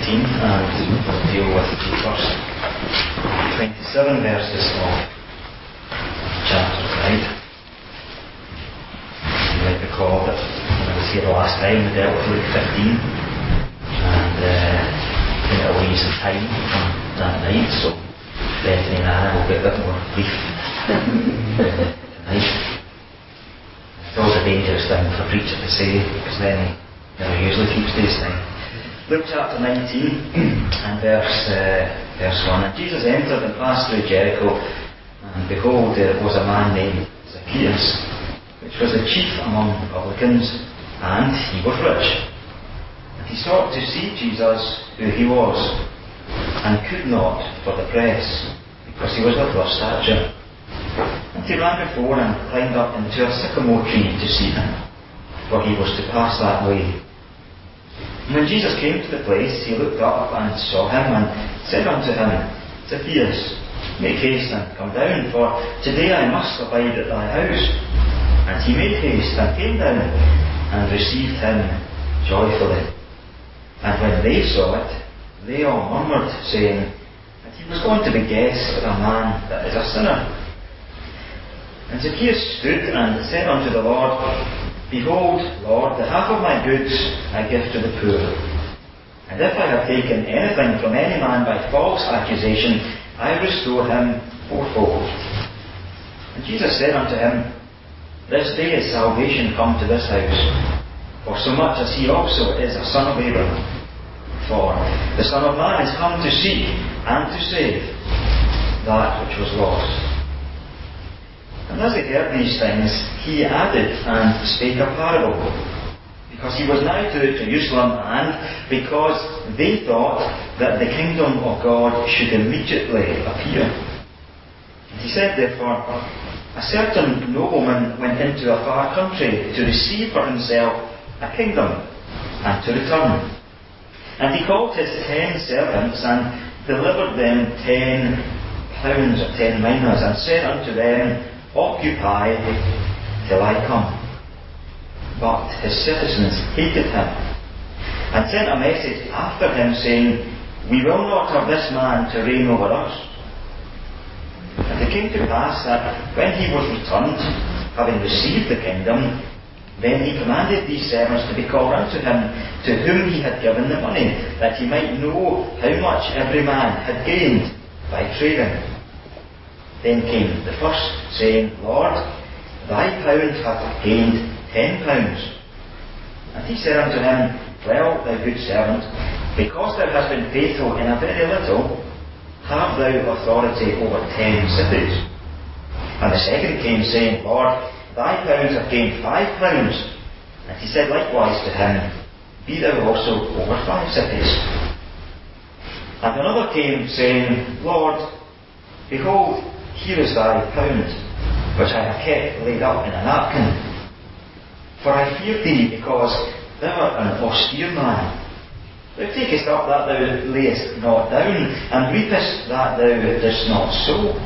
and we'll deal with the first 27 verses of chapter tonight. You might recall that when I was here the last time, we dealt with Luke 15, and came away some time from that night, so Bethany and Anna will be a bit more brief tonight. It's always a dangerous thing for a preacher to say, because then he never usually keeps to his time. Luke chapter 19 and verse 1. And Jesus entered and passed through Jericho, and behold, there was a man named Zacchaeus, which was the chief among the publicans, and he was rich. And he sought to see Jesus, who he was, and could not for the press, because he was of low stature. And he ran before and climbed up into a sycamore tree to see him, for he was to pass that way. And when Jesus came to the place, he looked up and saw him, and said unto him, Zacchaeus, make haste and come down, for today I must abide at thy house. And he made haste and came down, and received him joyfully. And when they saw it, they all murmured, saying that he was going to be guest with a man that is a sinner. And Zacchaeus stood and said unto the Lord, Behold, Lord, the half of my goods I give to the poor. And if I have taken anything from any man by false accusation, I restore him fourfold. And Jesus said unto him, This day is salvation come to this house, for so much as he also is a son of Abraham. For the Son of Man is come to seek and to save that which was lost. And as they heard these things, he added and spake a parable, because he was now to Jerusalem, and because they thought that the kingdom of God should immediately appear. And he said, therefore, a certain nobleman went into a far country to receive for himself a kingdom, and to return. And he called his 10 servants, and delivered them 10 pounds or 10 minas, and said unto them, Occupy till I come. But his citizens hated him, and sent a message after him, saying, We will not have this man to reign over us. And it came to pass that when he was returned, having received the kingdom, then he commanded these servants to be called unto him, to whom he had given the money, that he might know how much every man had gained by trading. Then came the first, saying, Lord, thy pound hath gained 10 pounds. And he said unto him, Well, thou good servant, because thou hast been faithful in a very little, have thou authority over 10 cities. And the second came, saying, Lord, thy pounds have gained 5 pounds. And he said likewise to him, Be thou also over 5 cities. And another came, saying, Lord, behold, here is thy pound, which I have kept laid up in a napkin. For I fear thee, because thou art an austere man. Thou takest up that thou layest not down, and reapest that thou dost not sow.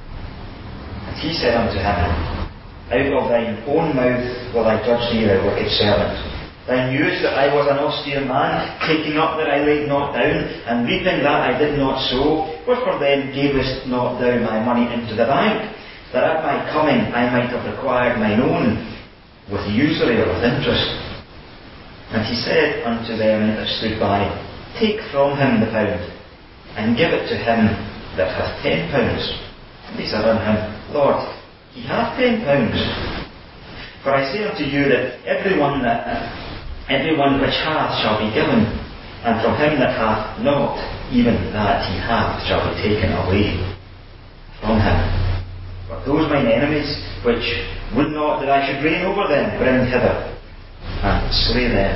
And he said unto him, Out of thine own mouth will I judge thee, thou wicked servant. Thou knewest that I was an austere man, taking up that I laid not down, and reaping that I did not sow. Wherefore then gavest not thou my money into the bank, that at my coming I might have required mine own, with usury or with interest? And he said unto them that stood by, Take from him the pound, and give it to him that hath 10 pounds. And they said unto him, Lord, he hath 10 pounds. For I say unto you that everyone which hath shall be given, and from him that hath not, even that he hath shall be taken away from him. But those mine enemies, which would not that I should reign over them, bring hither, and slay them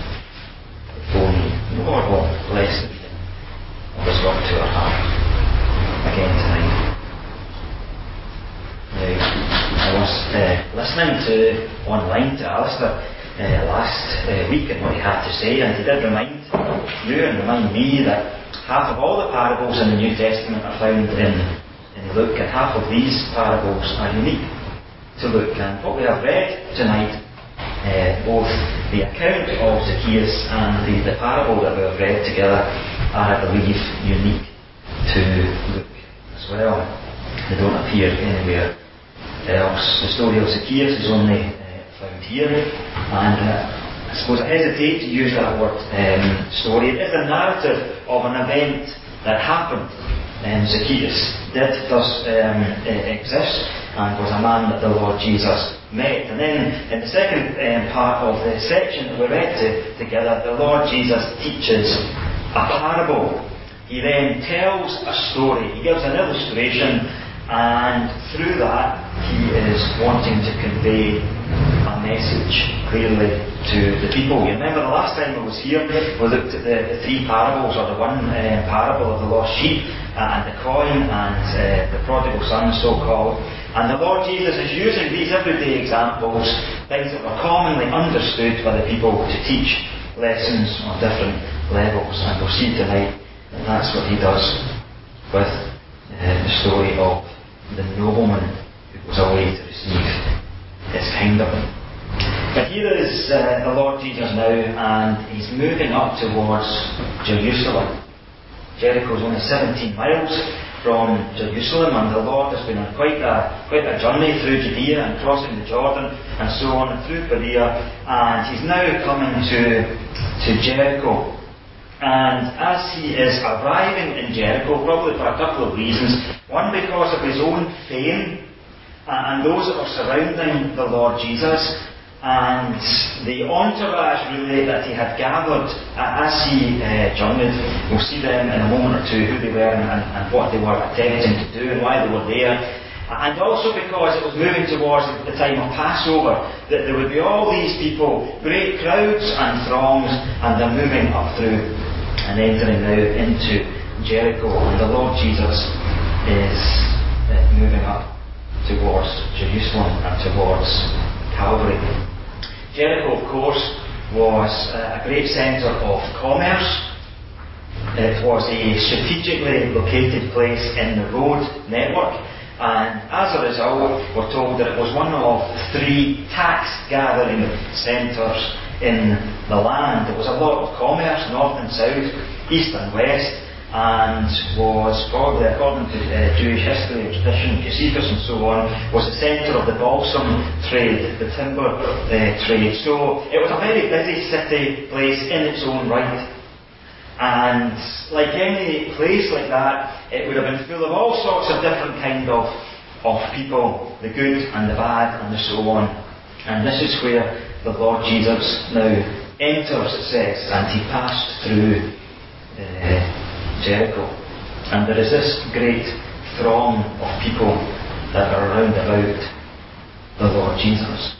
before me. The Lord will bless the reading of his word to our heart again tonight. Now, I was listening online to Alistair last week and what he had to say, and he did remind you and remind me that half of all the parables in the New Testament are found in Luke, and half of these parables are unique to Luke. And what we have read tonight, both the account of Zacchaeus and the parable that we have read together, are, I believe, unique to Luke as well. They don't appear anywhere else. The story of Zacchaeus is only found here, and I suppose I hesitate to use that word story. It is a narrative of an event that happened. Zacchaeus did thus exist and was a man that the Lord Jesus met. And then in the second part of the section that we read together, the Lord Jesus teaches a parable. He then tells a story. He gives an illustration, and through that he is wanting to convey a message clearly to the people. You remember the last time I was here, we looked at the three parables, or the one parable of the lost sheep, and the coin, and the prodigal son, so-called. And the Lord Jesus is using these everyday examples, things that were commonly understood by the people, to teach lessons on different levels. And we'll see tonight that that's what he does with the story of the nobleman who goes away to receive his kingdom. But here is the Lord Jesus now, and he's moving up towards Jerusalem. Jericho is only 17 miles from Jerusalem, and the Lord has been on quite a journey through Judea and crossing the Jordan and so on, and through Perea, and he's now coming to Jericho. And as he is arriving in Jericho, probably for a couple of reasons. One, because of his own fame and those that were surrounding the Lord Jesus, and the entourage really that he had gathered as he journeyed. We'll see them in a moment or two, who they were and what they were attempting to do and why they were there. And also because it was moving towards the time of Passover, that there would be all these people, great crowds and throngs, and they're moving up through and entering now into Jericho. And the Lord Jesus is moving up towards Jerusalem and towards Calvary. Jericho, of course, was a great centre of commerce. It was a strategically located place in the road network, and as a result, we're told that it was one of 3 tax-gathering centres in the land. There was a lot of commerce, north and south, east and west, and was probably, according to Jewish history and tradition, Josephus and so on, was the centre of the balsam trade, the timber trade. So it was a very busy city place in its own right. And like any place like that, it would have been full of all sorts of different kind of people, the good and the bad and so on. And this is where the Lord Jesus now enters, it says, and he passed through Jericho. And there is this great throng of people that are around about the Lord Jesus.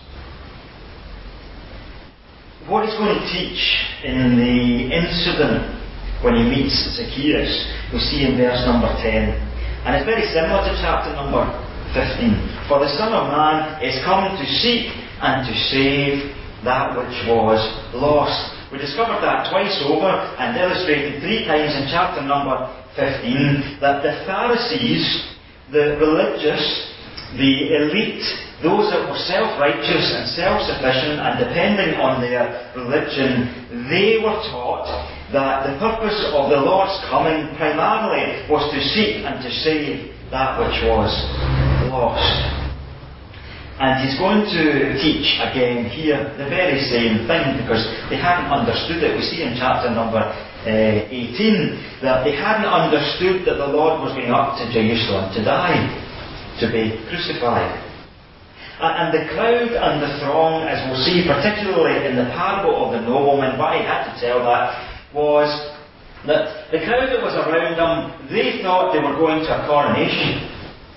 What he's going to teach in the incident when he meets Zacchaeus, we see in verse number 10. And it's very similar to chapter number 15. For the Son of Man is come to seek and to save that which was lost. We discovered that twice over and illustrated 3 times in chapter number 15 that the Pharisees, the religious, the elite, those that were self-righteous and self-sufficient and depending on their religion, they were taught that the purpose of the Lord's coming primarily was to seek and to save that which was lost. And he's going to teach again here the very same thing, because they hadn't understood it. We see in chapter number 18 that they hadn't understood that the Lord was going up to Jerusalem to die, to be crucified. And the crowd and the throng, as we'll see particularly in the parable of the nobleman, why he had to tell that was that the crowd that was around them, they thought they were going to a coronation.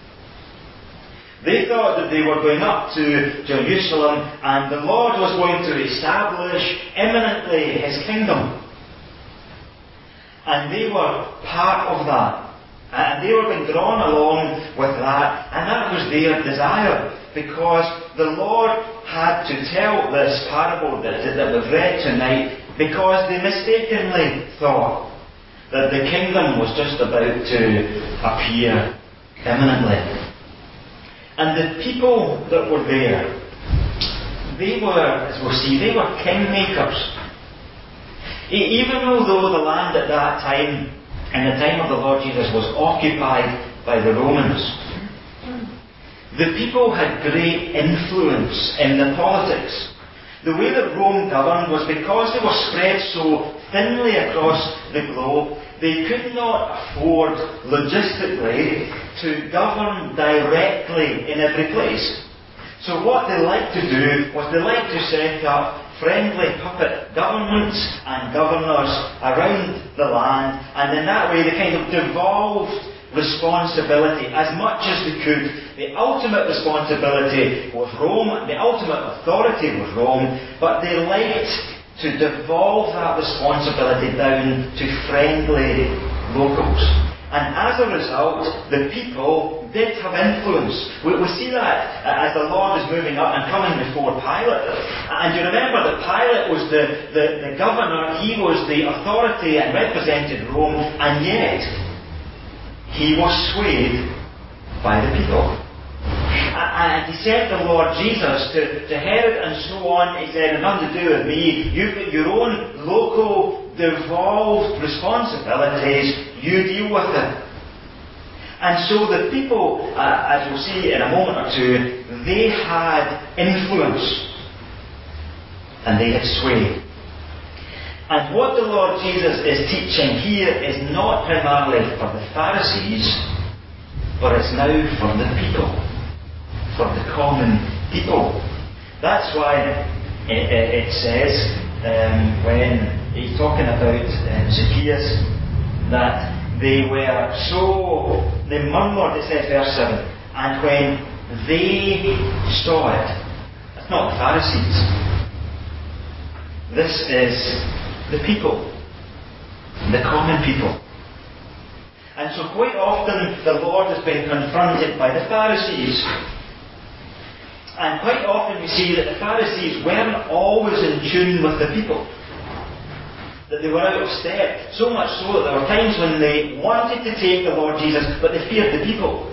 They thought that they were going up to Jerusalem and the Lord was going to establish imminently his kingdom. And they were part of that. And they were being drawn along with that. And that was their desire. Because the Lord had to tell this parable that we've read tonight, because they mistakenly thought that the kingdom was just about to appear imminently. And the people that were there, they were, as we'll see, they were kingmakers. Even though the land at that time, in the time of the Lord Jesus, was occupied by the Romans, the people had great influence in the politics. The way that Rome governed was because they were spread so thinly across the globe, they could not afford logistically to govern directly in every place. So what they liked to do was they liked to set up friendly puppet governments and governors around the land, and in that way they kind of devolved responsibility as much as they could. The ultimate responsibility was Rome, the ultimate authority was Rome, but they liked to devolve that responsibility down to friendly locals. And as a result, the people did have influence. We see that as the Lord is moving up and coming before Pilate. And you remember that Pilate was the governor, he was the authority and represented Rome, and yet he was swayed by the people. And he sent the Lord Jesus to Herod and so on. He said, "It's nothing to do with me. You've got your own local, devolved responsibilities. You deal with it." And so the people, as we'll see in a moment or two, they had influence. And they had sway. And what the Lord Jesus is teaching here is not primarily for the Pharisees, but it's now for the people. For the common people. That's why it says, when he's talking about Zacchaeus, that they murmured, it says verse 7, and when they saw it, that's not the Pharisees, this is the people, the common people. And so quite often the Lord has been confronted by the Pharisees. And quite often we see that the Pharisees weren't always in tune with the people. That they were out of step. So much so that there were times when they wanted to take the Lord Jesus, but they feared the people.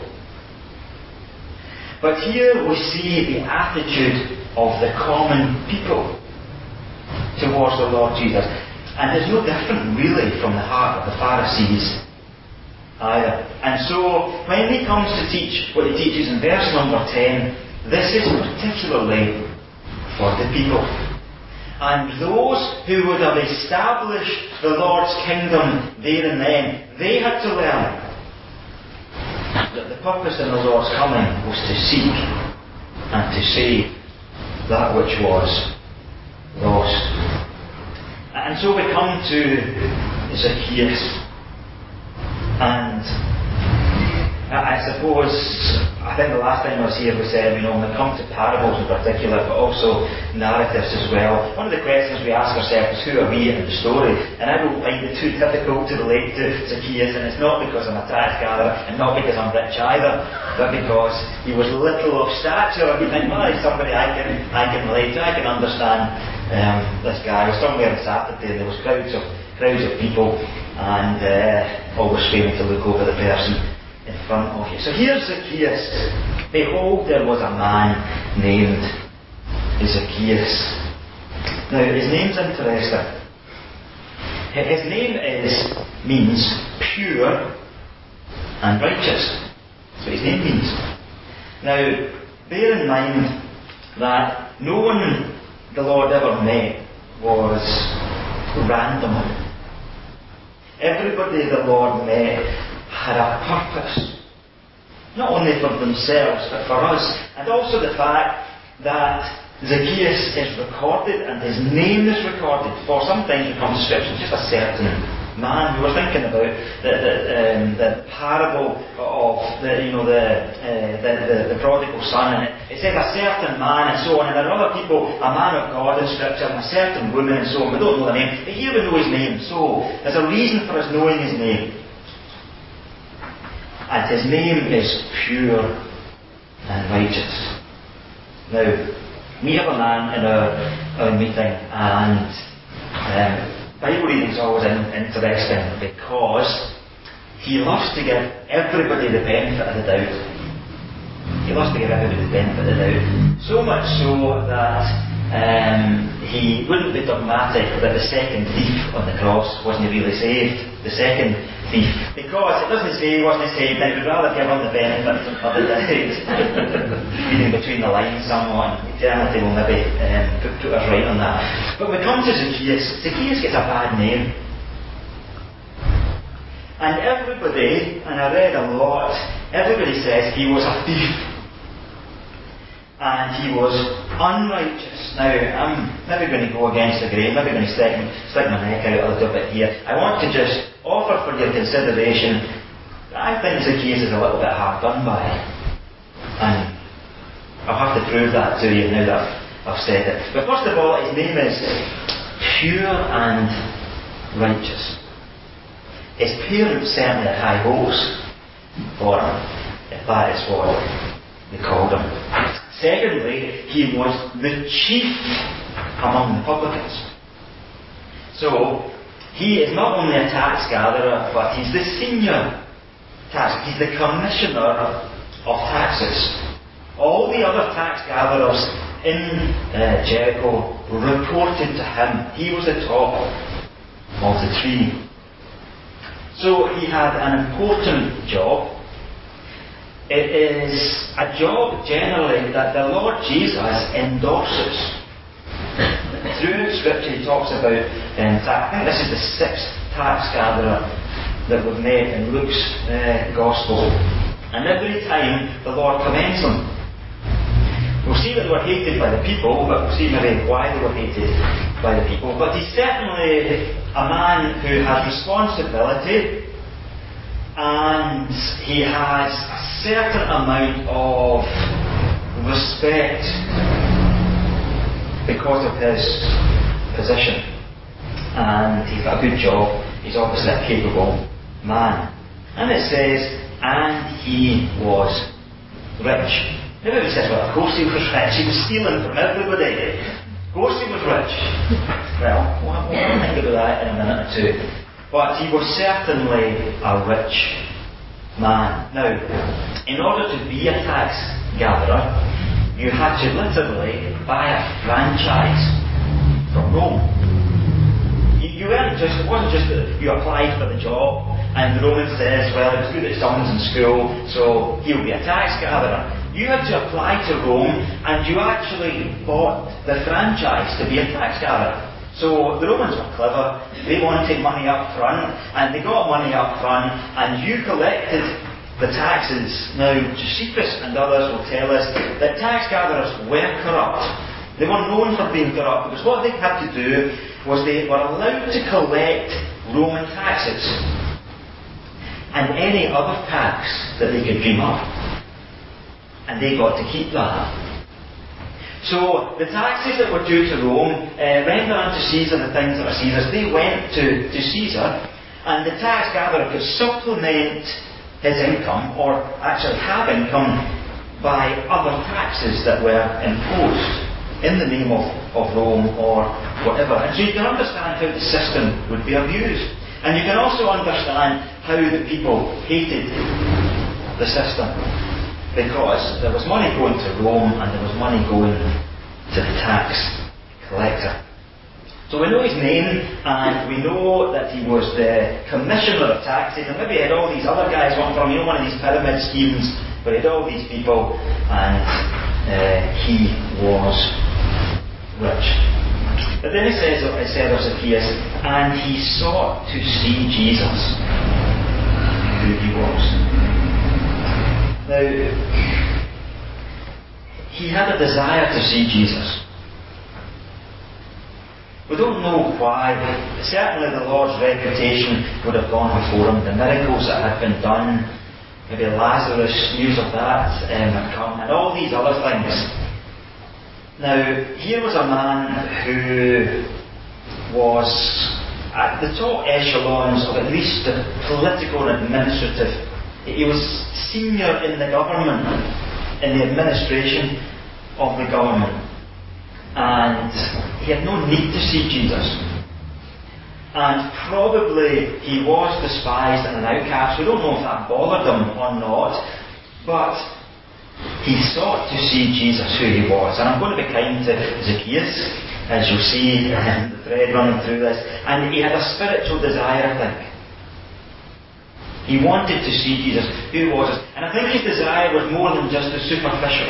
But here we see the attitude of the common people towards the Lord Jesus. And it's no different really from the heart of the Pharisees either. And so when he comes to teach what he teaches in verse number 10, this is particularly for the people. And those who would have established the Lord's kingdom there and then, they had to learn that the purpose in the Lord's coming was to seek and to save that which was lost. And so we come to Zacchaeus. And I think the last time I was here we said, when we come to parables in particular, but also narratives as well, one of the questions we ask ourselves is, who are we in the story? And I don't find it too difficult to relate to Zacchaeus, and it's not because I'm a tax gatherer, and not because I'm rich either, but because he was little of stature, and you think, well, he's somebody I can relate to, I can understand this guy. I was somewhere on Saturday, and there was crowds of people, and always failing to look over the person in front of you. So here's Zacchaeus. Behold, there was a man named Zacchaeus. Now, his name's interesting. His name means pure and righteous. That's what his name means. Now, bear in mind that no one the Lord ever met was random. Everybody the Lord met had a purpose, not only for themselves but for us. And also the fact that Zacchaeus is recorded and his name is recorded for sometimes it becomes description, just a certain man. We were thinking about the parable of the prodigal son, and it says a certain man and so on, and there are other people, a man of God in Scripture, and a certain woman and so on. We don't know the name, but here we know his name, so there's a reason for us knowing his name. And his name is pure and righteous. Now, we have a man in our meeting, and Bible reading is always interesting because he loves to give everybody the benefit of the doubt. He loves to give everybody the benefit of the doubt. So much so that he wouldn't be dogmatic that the second thief on the cross wasn't really saved. The second thief. Because it doesn't say he wasn't saved, and he would rather give him the benefit of the doubt. Reading between the lines somewhat, and eternity will maybe put us right on that. But when we come to Zacchaeus, Zacchaeus gets a bad name. And everybody, and I read a lot, everybody says he was a thief. And he was unrighteous. Now, I'm maybe going to go against the grain, maybe going to stick my neck out a little bit here. I want to just offer for your consideration, I think Zacchaeus is a little bit hard done by. And I'll have to prove that to you now that I've said it. But first of all, his name is Pure and Righteous. His parents certainly had high hopes for him, if that is what they called him. Secondly, he was the chief among the publicans. So, he is not only a tax gatherer, but he's the senior tax. He's the commissioner of taxes. All the other tax gatherers in Jericho reported to him. He was the top of the tree. So he had an important job. It is a job generally that the Lord Jesus endorses. Through Scripture he talks about, I think this is the 6th tax gatherer that we've met in Luke's Gospel. And every time the Lord commends them. We'll see that they were hated by the people, but we'll see maybe why they were hated by the people. But he's certainly a man who has responsibility, and he has a certain amount of respect because of his position. And he's got a good job. He's obviously a capable man. And it says, and he was rich. Everybody says, well, of course he was rich. He was stealing from everybody. Of course he was rich. Well, we'll think about that in a minute or two. But he was certainly a rich man. Now, in order to be a tax gatherer, you had to literally buy a franchise from Rome. You weren't just, it wasn't just that you applied for the job and the Roman says, well, it's good that someone's in school, so he'll be a tax gatherer. You had to apply to Rome and you actually bought the franchise to be a tax gatherer. So the Romans were clever. They wanted money up front, and they got money up front, and you collected the taxes. Now, Josephus and others will tell us that tax gatherers were corrupt. They were known for being corrupt, because what they had to do was they were allowed to collect Roman taxes and any other tax that they could dream up. And they got to keep that. So, the taxes that were due to Rome, render unto Caesar the things that are Caesar's, they went to Caesar, and the tax gatherer could supplement his income, or actually have income, by other taxes that were imposed in the name of Rome or whatever. And so you can understand how the system would be abused. And you can also understand how the people hated the system. Because there was money going to Rome and there was money going to the tax collector. So we know his name and we know that he was the commissioner of taxes, and maybe he had all these other guys working for him, one of these pyramid schemes, but he had all these people, and he was rich. But then it said of Zacchaeus, and he sought to see Jesus, who he was. Now, he had a desire to see Jesus. We don't know why. Certainly the Lord's reputation would have gone before him. The miracles that had been done, maybe Lazarus, news of that had come, and all these other things. Now, here was a man who was at the top echelons of at least the political and administrative. He was senior in the government, in the administration of the government. And he had no need to see Jesus. And probably he was despised and an outcast. We don't know if that bothered him or not. But he sought to see Jesus who he was. And I'm going to be kind to Zacchaeus, as you'll see the thread running through this. And he had a spiritual desire, I think. He wanted to see Jesus who he was. And I think his desire was more than just the superficial.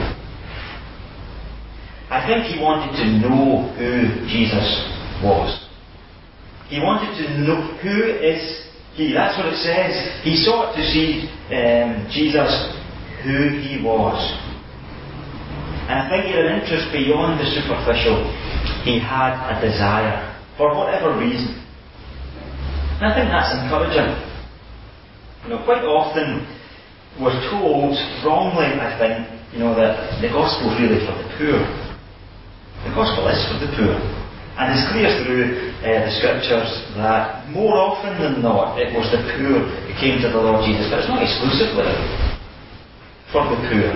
I think he wanted to know who Jesus was. He wanted to know who is he. That's what it says. He sought to see Jesus who he was. And I think he had an interest beyond the superficial. He had a desire, for whatever reason. And I think that's encouraging. Quite often we're told, wrongly I think, that the gospel is really for the poor. The gospel is for the poor. And it's clear through the scriptures that more often than not it was the poor who came to the Lord Jesus, but it's not exclusively for the poor.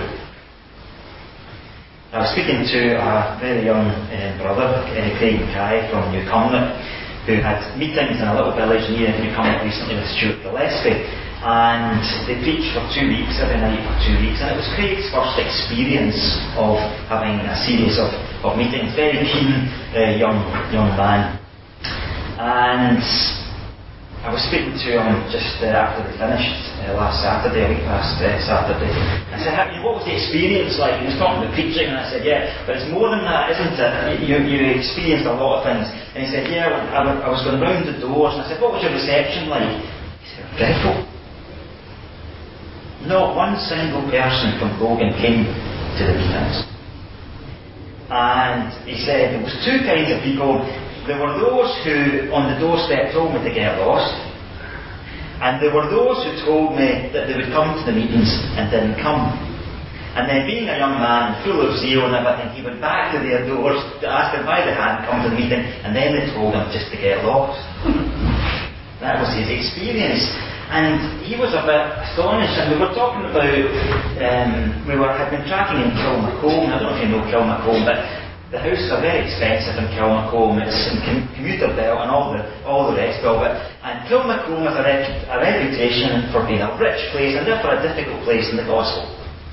I was speaking to a very young brother, Craig Mackay from Newcomnett, who had meetings in a little village near Newcomnett recently with Stuart Gillespie, and they preached for 2 weeks, every night for 2 weeks, and it was Craig's first experience of having a series of meetings. Very keen young man. And I was speaking to him just after they finished last Saturday, a week past Saturday. I said, what was the experience like? He was talking about preaching, and I said, yeah, but it's more than that, isn't it? You experienced a lot of things. And he said, yeah, I was going round the doors, and I said, what was your reception like? He said, dreadful. Not one single person from Logan came to the meetings. And he said there was two kinds of people. There were those who on the doorstep told me to get lost, and there were those who told me that they would come to the meetings and didn't come. And then, being a young man full of zeal and everything, he went back to their doors to ask them by the hand, come to the meeting, and then they told him just to get lost. That was his experience. And he was a bit astonished, and we were talking about, had been tracking in Kilmacombe. I don't know if you know Kilmacombe, but the houses are very expensive in Kilmacombe. It's in commuter belt and all the rest of it. And Kilmacombe has a reputation for being a rich place and therefore a difficult place in the gospel.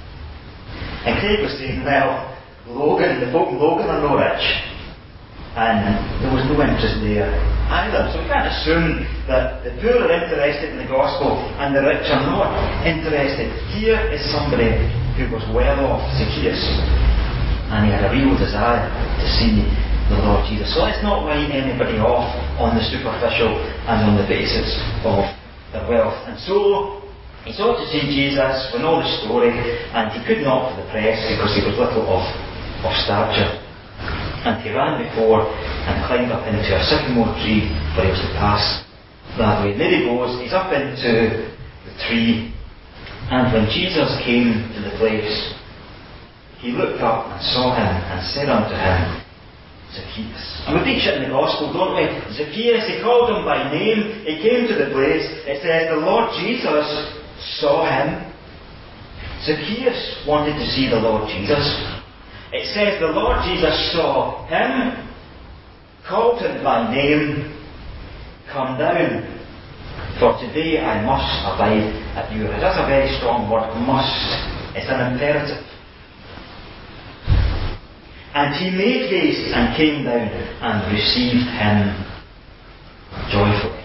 And Craig was saying, well, the folk in Logan are no rich. And there was no interest there either. So we can't assume that the poor are interested in the gospel and the rich are not interested. Here is somebody who was well off, Zacchaeus, and he had a real desire to see the Lord Jesus. So let's not write anybody off on the superficial and on the basis of their wealth. And so he sought to see Jesus. We know the story, and he could not for the press because he was little of stature. And he ran before and climbed up into a sycamore tree where he was to pass that way. And there he goes, he's up into the tree, and when Jesus came to the place, he looked up and saw him and said unto him, Zacchaeus. And we teach it in the gospel, don't we? Zacchaeus, he called him by name, he came to the place, it says the Lord Jesus saw him. Zacchaeus wanted to see the Lord Jesus. It says the Lord Jesus saw him, called him by name, come down, for today I must abide at your house. That's a very strong word, must. It's an imperative. And he made haste and came down and received him joyfully.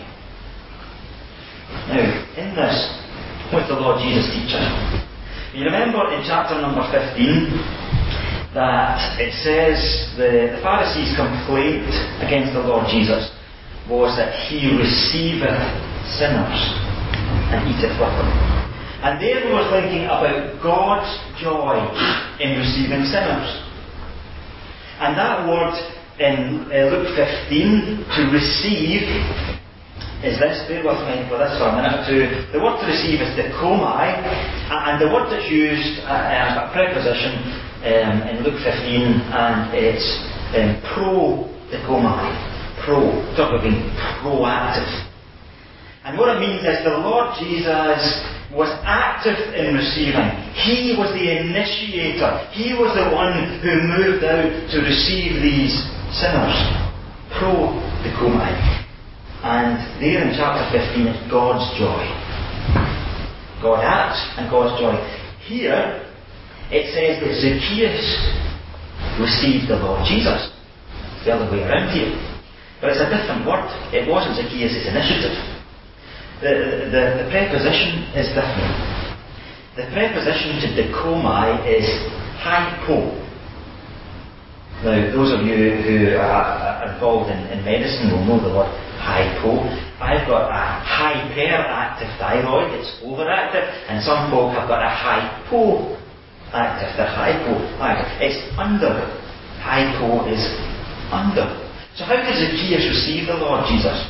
Now, in this, what did the Lord Jesus teach us? You remember in chapter number 15, that it says the Pharisees' complaint against the Lord Jesus was that he receiveth sinners and eateth with them. And there we were thinking about God's joy in receiving sinners. And that word in Luke 15, to receive, is this. Bear with me for this for a minute or two. The word to receive is dikomai, and the word that's used as a preposition in Luke 15, and it's pro-dikomai. Talk about being proactive. And what it means is the Lord Jesus was active in receiving. He was the initiator. He was the one who moved out to receive these sinners. Pro-dikomai. And there in chapter 15 is God's joy. God acts and God's joy. Here, It says that Zacchaeus received the Lord Jesus. It's the other way around here. But it's a different word. It wasn't Zacchaeus' initiative. The preposition is different. The preposition to dicomai is hypo. Now, those of you who are involved in medicine will know the word hypo. I've got a hyperactive thyroid, it's overactive, and some folk have got a hypoactive, they're hypoactive. It's under. Hypo is under. So how did Zacchaeus receive the Lord Jesus?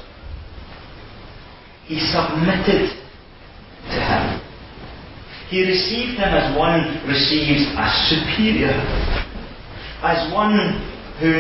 He submitted to him. He received him as one receives a superior, as one who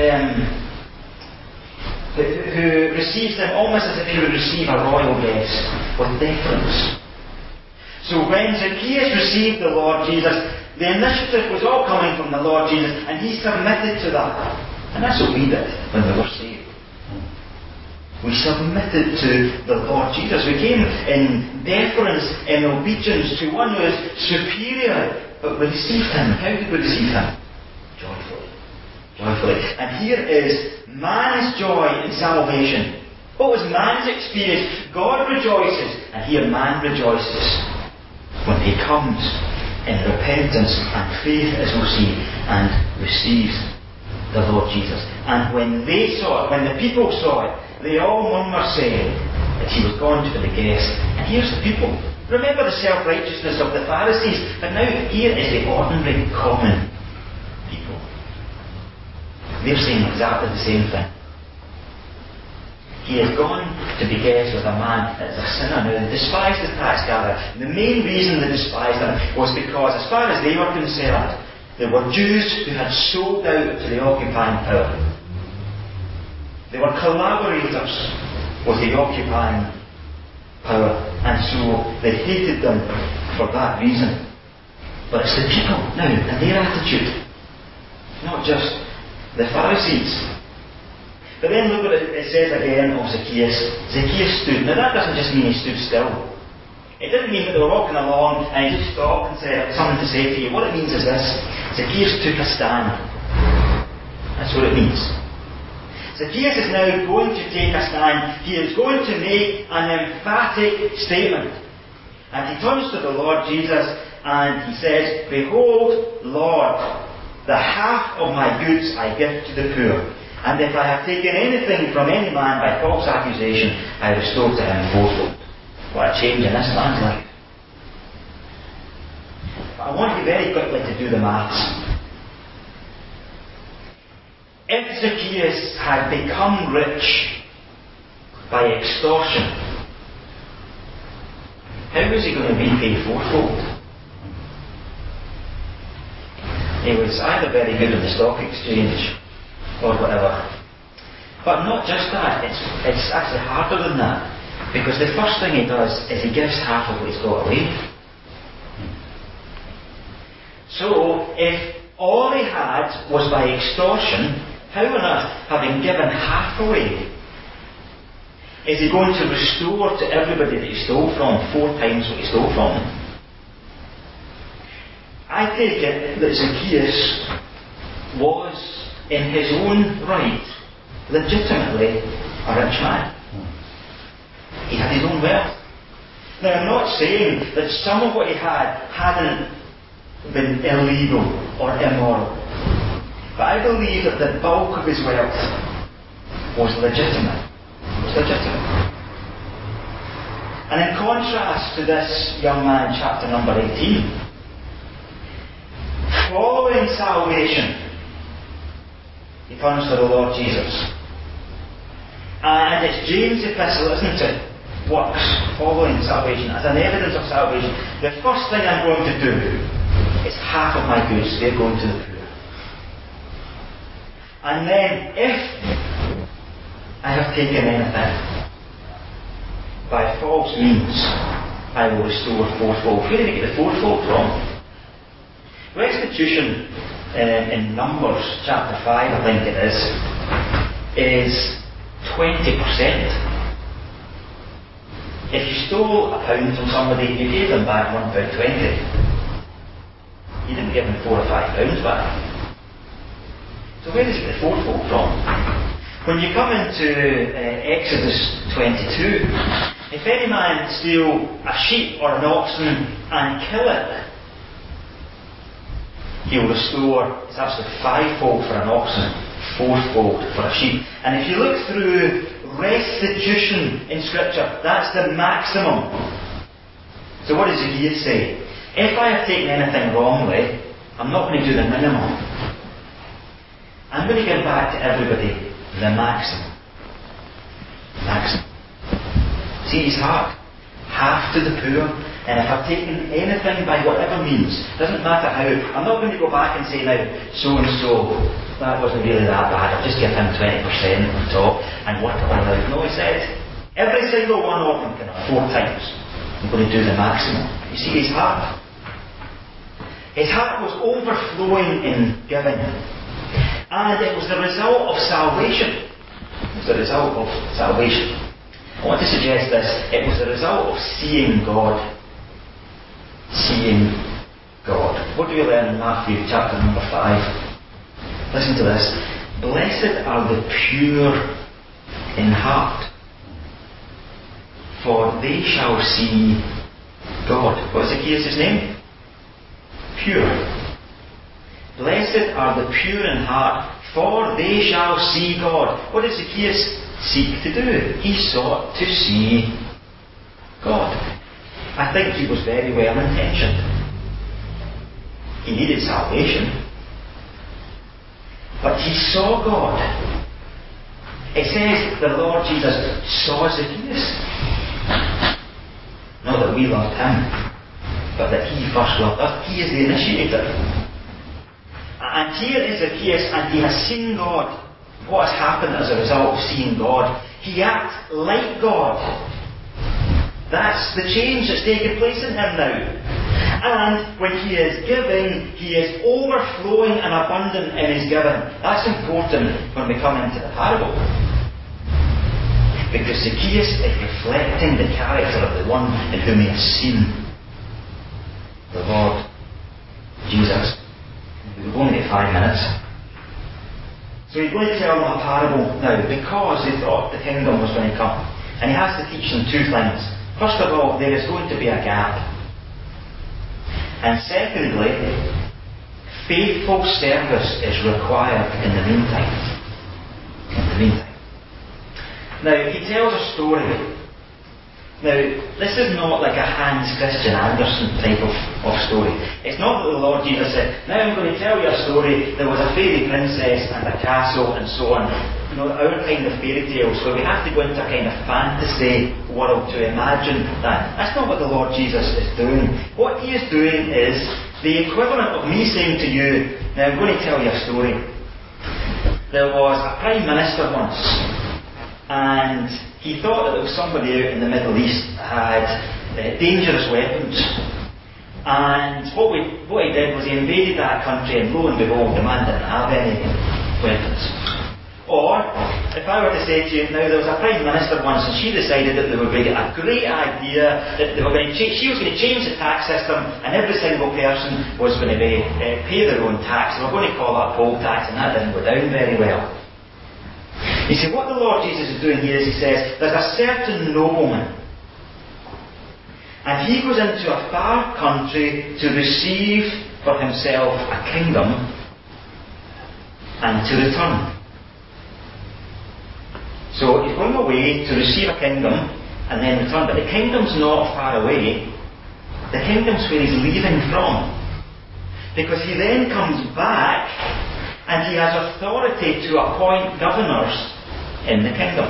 receives them almost as if he would receive a royal guest, with deference. So when Zacchaeus received the Lord Jesus, the initiative was all coming from the Lord Jesus, and he submitted to that. And that's what we did when we were saved. We submitted to the Lord Jesus. We came in deference, in obedience to one who is superior, but we received him. How did we receive him? Joyfully. Joyfully. And here is man's joy in salvation. What was man's experience? God rejoices, and here man rejoices when he comes in repentance and faith, as we'll see, and receives the Lord Jesus. And when they saw it, when the people saw it, they all murmured, saying that he was gone to the guest. And here's the people. Remember the self-righteousness of the Pharisees, but now here is the ordinary, common people. They're saying exactly the same thing. He has gone to be guest with a man that is a sinner. Now, they despised the tax gatherer. The main reason they despised him was because, as far as they were concerned, there were Jews who had sold out to the occupying power. They were collaborators with the occupying power, and so they hated them for that reason. But it's the people now and their attitude, not just the Pharisees. But then look what it says again of Zacchaeus. Zacchaeus stood. Now that doesn't just mean he stood still. It didn't mean that they were walking along and he just stopped and said something to say to you. What it means is this: Zacchaeus took a stand. That's what it means. Zacchaeus is now going to take a stand. He is going to make an emphatic statement. And he turns to the Lord Jesus and he says, "Behold, Lord, the half of my goods I give to the poor. And if I have taken anything from any man by false accusation, I restore to him fourfold." What a change in this man's life. But I want you very quickly to do the maths. If Zacchaeus had become rich by extortion, how was he going to repay fourfold? He was either very good in the stock exchange or whatever. But not just that, it's actually harder than that. Because the first thing he does is he gives half of what he's got away. So, if all he had was by extortion, how on earth, having given half away, is he going to restore to everybody that he stole from 4 times what he stole from them? I take it that Zacchaeus was, in his own right, legitimately a rich man. He had his own wealth. Now, I'm not saying that some of what he had hadn't been illegal or immoral. But I believe that the bulk of his wealth was legitimate. And in contrast to this young man, chapter number 18, following salvation, he turns to the Lord Jesus. And it's James' epistle, isn't it? Works following salvation as an evidence of salvation. The first thing I'm going to do is half of my goods, they're going to the poor. And then if I have taken anything by false means, I will restore fourfold. Where did he get the fourfold from? Restitution in Numbers chapter 5, I think it is 20%. If you stole £1 from somebody, you gave them back £1.20. He didn't give him 4 or 5 pounds back. So where does he get the fourfold from? When you come into Exodus 22, if any man steal a sheep or an oxen and kill it, he will restore, it's actually 5-fold for an oxen, 4-fold for a sheep. And if you look through restitution in Scripture, that's the maximum. So what does Zacchaeus say? If I have taken anything wrongly, I'm not going to do the minimum. I'm going to give back to everybody the maximum. Maximum. See his heart. Half to the poor. And if I've taken anything by whatever means, doesn't matter how, I'm not going to go back and say now, so and so, that wasn't really that bad, I'll just give him 20% on top and work it all out. No, he said, every single one of them can have 4 times. I'm going to do the maximum. You see his heart. His heart was overflowing in giving. And it was the result of salvation. It was the result of salvation. I want to suggest this. It was the result of seeing God. Seeing God. What do we learn in Matthew chapter number 5? Listen to this. Blessed are the pure in heart, for they shall see God. What was Zacchaeus' name? Pure. Blessed are the pure in heart, for they shall see God. What did Zacchaeus seek to do? He sought to see God. I think he was very well intentioned. He needed salvation. But he saw God. It says the Lord Jesus saw Zacchaeus. Not that we loved him, but that he first loved us. He is the initiator. And here is Zacchaeus, and he has seen God. What has happened as a result of seeing God? He acts like God. That's the change that's taken place in him now. And when he is giving, he is overflowing and abundant in his giving. That's important when we come into the parable. Because Zacchaeus is reflecting the character of the one in whom he has seen the Lord Jesus. We've only got 5 minutes. So he's going to tell them a parable now because they thought the kingdom was going to come. And he has to teach them 2 things. First of all, there is going to be a gap. And secondly, faithful service is required in the meantime. In the meantime. Now, he tells a story. Now, this is not like a Hans Christian Andersen type of story. It's not that the Lord Jesus said, now I'm going to tell you a story. There was a fairy princess and a castle and so on. You know, our kind of fairy tales where we have to go into a kind of fantasy world to imagine that. That's not what the Lord Jesus is doing. What he is doing is the equivalent of me saying to you, now I'm going to tell you a story. There was a Prime Minister once, and he thought that there was somebody out in the Middle East had dangerous weapons. And what he did was he invaded that country, and lo and behold, the man didn't have any weapons. Or, if I were to say to you, now there was a Prime Minister once, and she decided that they were going to get a great idea, that they were going to she was going to change the tax system, and every single person was going to pay their own tax. They were going to call that poll tax, and that didn't go down very well. You see, what the Lord Jesus is doing here is he says, there's a certain nobleman, and he goes into a far country to receive for himself a kingdom and to return. So he's going away to receive a kingdom and then return. But the kingdom's not far away. The kingdom's where he's leaving from. Because he then comes back and he has authority to appoint governors in the kingdom.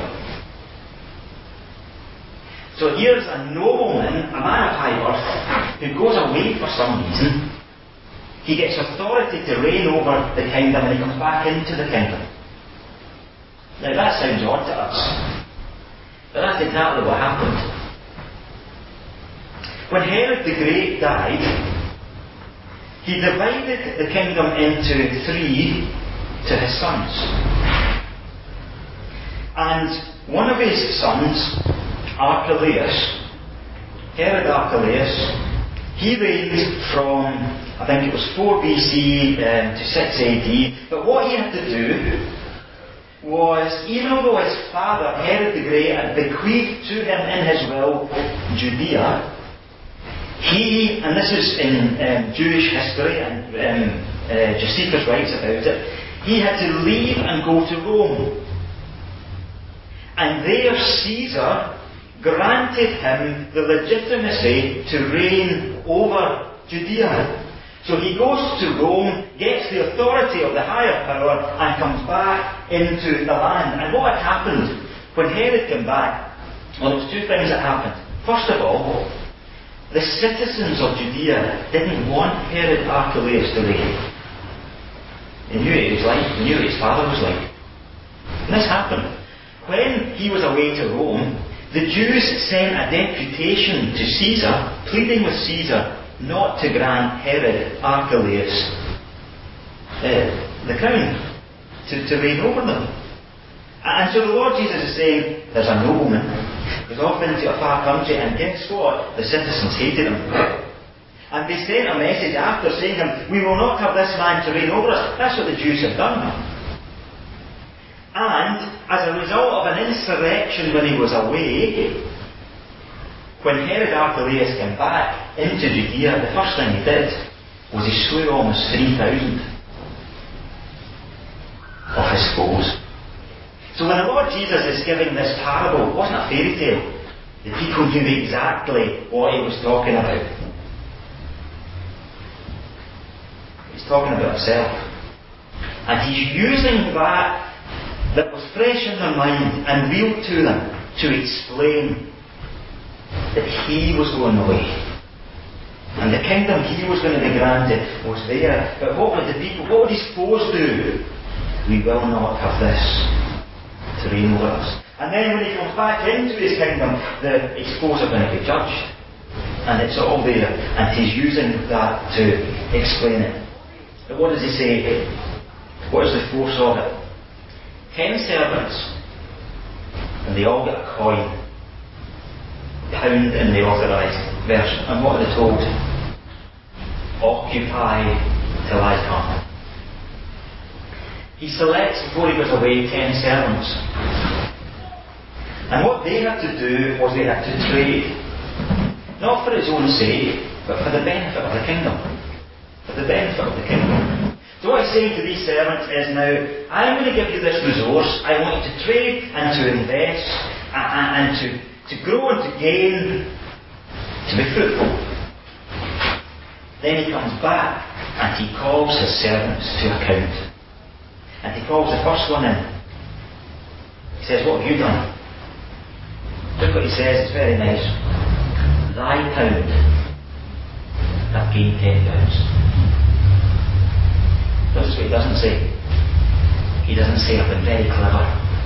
So here's a nobleman, a man of high birth, who goes away for some reason. He gets authority to reign over the kingdom, and he comes back into the kingdom. Now that sounds odd to us, but that's exactly what happened. When Herod the Great died, he divided the kingdom into 3 to his sons. And one of his sons, Archelaus, Herod Archelaus, He reigned from, I think it was 4 BC to 6 AD. But what he had to do was, even although his father, Herod the Great, had bequeathed to him in his will Judea, he, and this is in Jewish history, and Josephus writes about it, he had to leave and go to Rome. And there Caesar granted him the legitimacy to reign over Judea. So he goes to Rome, gets the authority of the higher power, and comes back into the land. And what had happened when Herod came back? Well, there was two things that happened. First of all, the citizens of Judea didn't want Herod Archelaus to reign. They knew what he was like. They knew what his father was like. And this happened. When he was away to Rome, the Jews sent a deputation to Caesar, pleading with Caesar not to grant Herod Archelaus the crown to reign over them. And so the Lord Jesus is saying, there's a nobleman who's off into a far country, and guess what? The citizens hated him. And they sent a message after saying to him, we will not have this man to reign over us. That's what the Jews have done. And as a result of an insurrection when he was away, when Herod Archelaus came back into Judea, the first thing he did was he slew almost 3,000 of his foes. So when the Lord Jesus is giving this parable, it wasn't a fairy tale. The people knew exactly what he was talking about. He's talking about himself. And he's using that was fresh in their mind and real to them to explain that he was going away. And the kingdom he was going to be granted was there. But what would the people, what would his foes do? We will not have this to reign over us. And then when he comes back into his kingdom, his foes are going to be judged. And it's all there. And he's using that to explain it. But what does he say? What is the force of it? 10 servants, and they all get a coin, pound in the authorised version. And what are they told? Occupy till I come. He selects, before he goes away, 10 servants. And what they had to do was they had to trade, not for his own sake, but for the benefit of the kingdom. For the benefit of the kingdom. So what he's saying to these servants is, now, I'm going to give you this resource. I want you to trade and to invest and to grow and to gain, to be fruitful. Then he comes back and he calls his servants to account. And he calls the first one in. He says, what have you done? Look what he says, it's very nice. Thy pound hath gained 10 pounds. Notice what he doesn't say. He doesn't say, I've been very clever.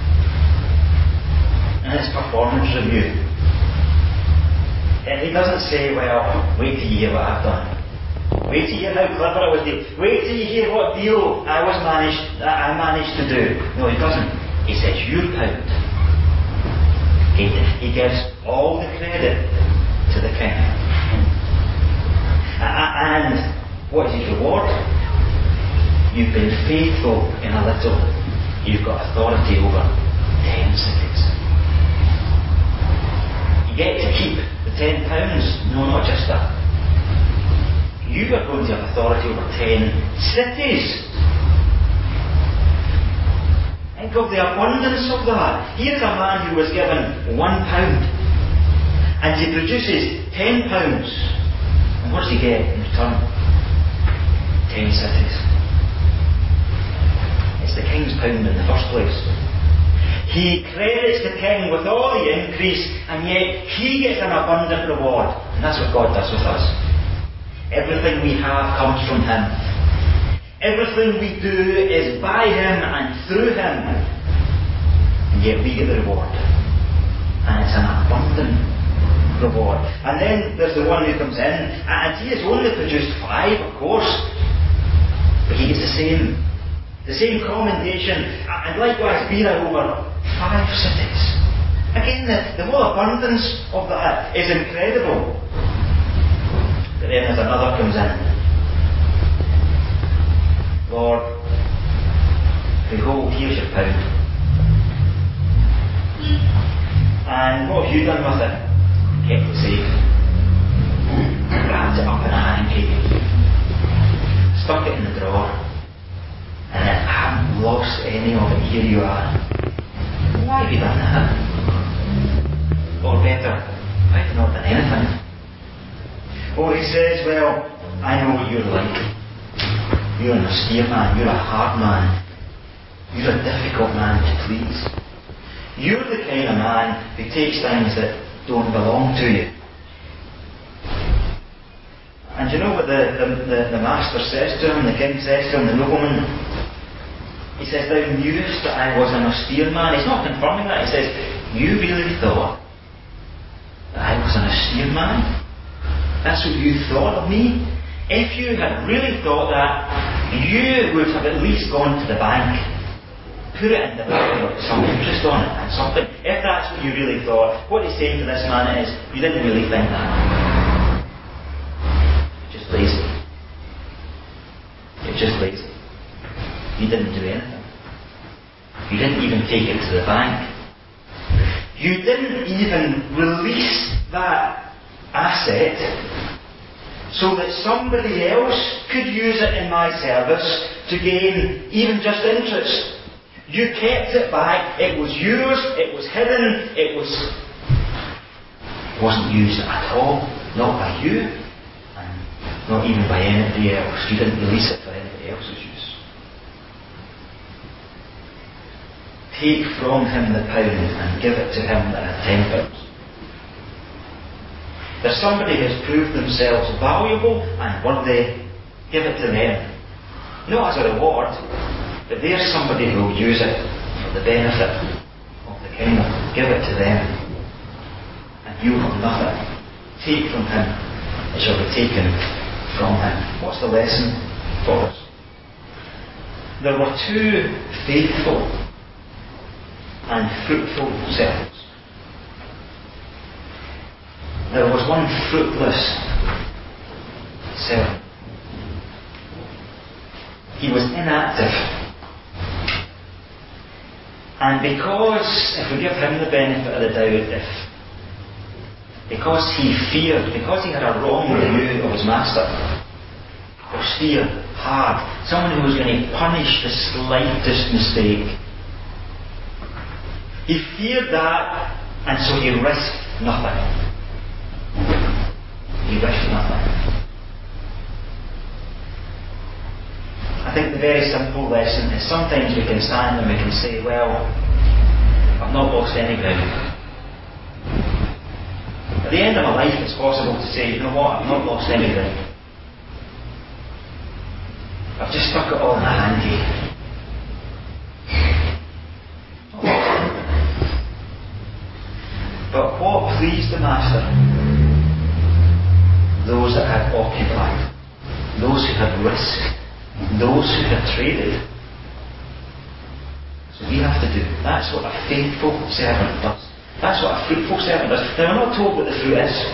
And it's performance review. And he doesn't say, well, wait till you hear what I've done. Wait till you hear how clever I was. Wait till you hear what deal I managed to do. No, he doesn't. He says, your pound. He gives all the credit to the king. And what is his reward? You've been faithful in a little. You've got authority over 10 cities. You get to keep the 10 pounds. No, not just that. You are going to have authority over 10 cities. Think of the abundance of that. Here's a man who was given £1 and he produces 10 pounds. And what does he get in return? 10 cities. It's the king's pound in the first place. He credits the king with all the increase, and yet he gets an abundant reward. And that's what God does with us. Everything we have comes from him. Everything we do is by him and through him. And yet we get the reward. And it's an abundant reward. And then there's the one who comes in, and he has only produced 5, of course. But he gets the same commendation, and likewise Bera over 5 cities. Again, the whole abundance of that is incredible. But then as another comes in, Lord, behold, here's your pound. And what have you done with it? Kept it safe. Wrapped it up in a hanky. Stuck it in the drawer. And I haven't lost any of it. Here you are. Why have you done that? Or better, why have you not done anything? Or he says, well, I know what you're like. You're an austere man. You're a hard man. You're a difficult man to please. You're the kind of man who takes things that don't belong to you. And you know what the master says to him, the king says to him, the nobleman? He says, thou knewest that I was an austere man. He's not confirming that. He says, you really thought that I was an austere man? That's what you thought of me? If you had really thought that, you would have at least gone to the bank, put it in the bank, some interest on it and something. If that's what you really thought, what he's saying to this man is, you didn't really think that. You're just lazy. You're just lazy. You didn't do anything. You didn't even take it to the bank. You didn't even release that asset so that somebody else could use it in my service to gain even just interest. You kept it back. It was yours. It was hidden. It wasn't used at all. Not by you. And not even by anybody else. You didn't release it for anybody else's use. Take from him the pound and give it to him that had 10 pounds. If somebody has proved themselves valuable and worthy, give it to them. Not as a reward, but there's somebody who will use it for the benefit of the kingdom. Give it to them. And you have nothing. Take from him, it shall be taken from him. What's the lesson for us? There were two faithful and fruitful servants. There was one fruitless servant. He was inactive. And because, if we give him the benefit of the doubt, because he feared, because he had a wrong review of his master, austere, hard, someone who was going to punish the slightest mistake, he feared that, and so he risked nothing. He risked nothing. I think the very simple lesson is sometimes we can stand and we can say, well, I've not lost any ground. At the end of my life it's possible to say, you know what, I've not lost any ground. I've just stuck it all in a handy. But what pleased the master? Those that had occupied, those who had risked, those who had traded. So we have to do. That's what a faithful servant does. That's what a fruitful servant does. Now we're not told what the fruit is.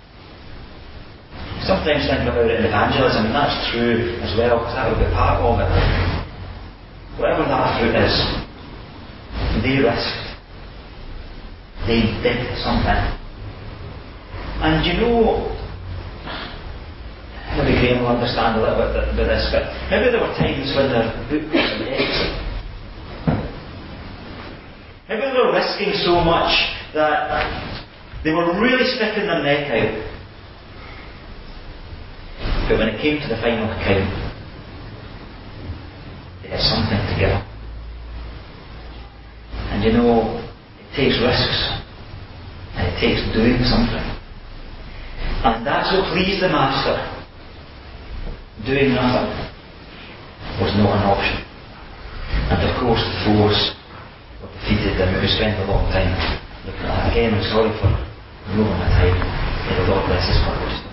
Sometimes think about it in evangelism, and that's true as well, because that would be part of it. Whatever that fruit is, they risked. They did something. And you know, maybe Graham will understand a little bit about this, but maybe there were times when their book was an exit. Maybe they were risking so much that they were really sticking their neck out. But when it came to the final account, they had something to give. And you know, it takes risks. And it takes doing something. And that's what pleased the master. Doing nothing was not an option. And of course the foes were defeated, and we spent a long time looking at that. Again, I'm sorry for moving my time. May the Lord bless His word.